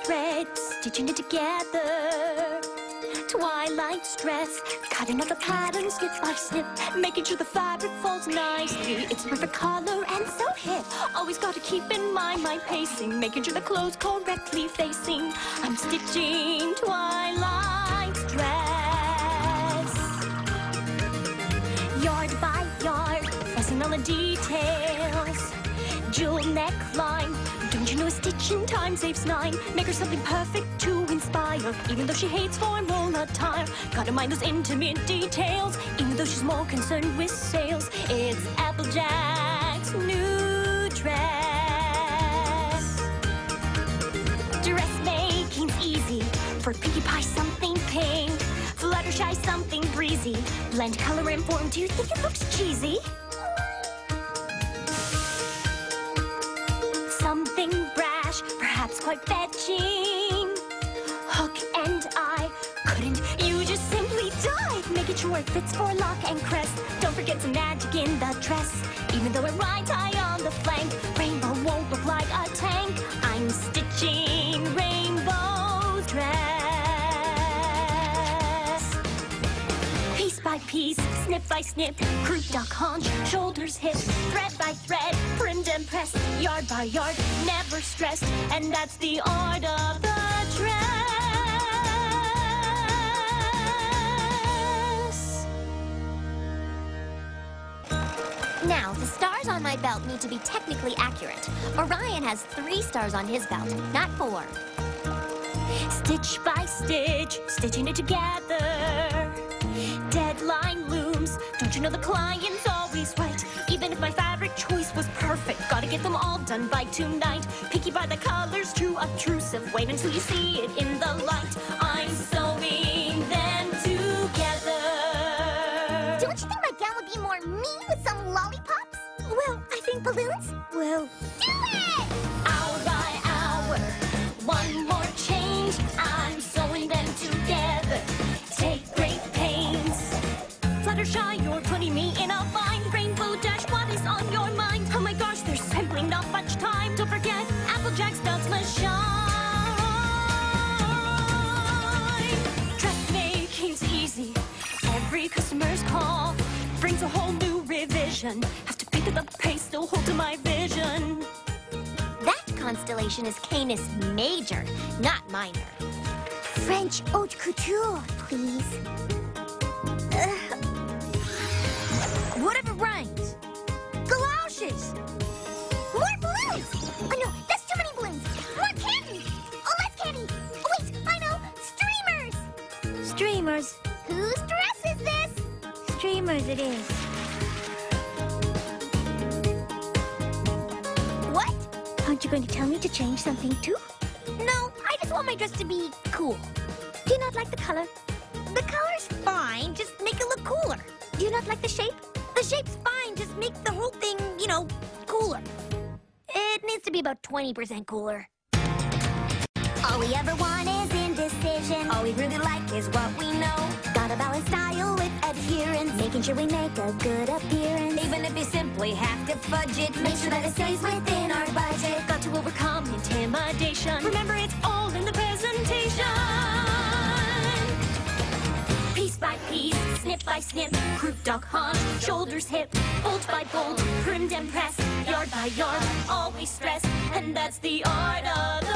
thread, stitching it together. Twilight's dress, cutting out the pattern snip by snip, making sure the fabric falls nicely. It's perfect color and so hip. Always got to keep in mind my pacing, making sure the clothes correctly facing. I'm stitching Twilight's dress. Yard by yard, pressing on the details. Jewel neckline, don't you know a stitch in time saves 9? Make her something perfect to inspire, even though she hates formal attire. Gotta mind those intimate details, even though she's more concerned with sales. It's Applejack's new dress. Dressmaking's easy, for Pinkie Pie something pink, Fluttershy something breezy. Blend color and form, do you think it looks cheesy? Something brash, perhaps quite fetching. Hook and eye, couldn't you just simply dive? Making sure it fits for lock and crest. Don't forget some magic in the dress, even though it rides high on the flank. Rainbow won't look like a tank. I'm stitching Rainbow's dress. Piece by piece, snip by snip, croup, duck, haunch, shoulders, hips, thread by thread, trimmed and pressed, yard by yard, never stressed, and that's the art of the dress. Now, the stars on my belt need to be technically accurate. Orion has 3 stars on his belt, not 4. Stitch by stitch, stitching it together. Deadline looms, don't you know the client's always right? Even if my fabric choice was perfect, gotta get them all done by tonight. Picky by the colors, too obtrusive. Wait until you see it in the light. I'm sewing them together. Don't you think my gown would be more me with some lollipops? Well, I think balloons will do it! Hour by hour, one more change. I'm sewing them together. Take great pains. Fluttershy, you're putting me in a bind. Rainbow Dash, what is on your mind? Oh my gosh, there's simply not much time. Don't forget, Applejack's belts must shine. Dressmaking's easy. Every customer's call brings a whole new revision. Have to pick up the pace, still hold to my vision. That constellation is Canis Major, not minor. French haute couture, please. Whatever rhymes. Galoshes. More balloons. Oh no, that's too many balloons. More candy. Oh, less candy. Oh wait, I know. Streamers. Streamers. Whose dress is this? Streamers it is. What? Aren't you going to tell me to change something too? No, I just want my dress to be cool. Do you not like the color? The color's fine, just make it look cooler. Do you not like the shape? The shape's fine, just make the whole thing, you know, cooler. It needs to be about 20% cooler. All we ever want is indecision. All we really like is what we know. Gotta balance style with adherence, making sure we make a good appearance. Even if you simply have to fudge it, make sure that it stays within our budget. Got to overcome intimidation. Remember, it's all in the presentation. Piece by piece, snip by snip, croup, duck, haunch, shoulders, hip, bolt by bolt, trimmed and pressed, yard by yard, always stressed, and that's the art of the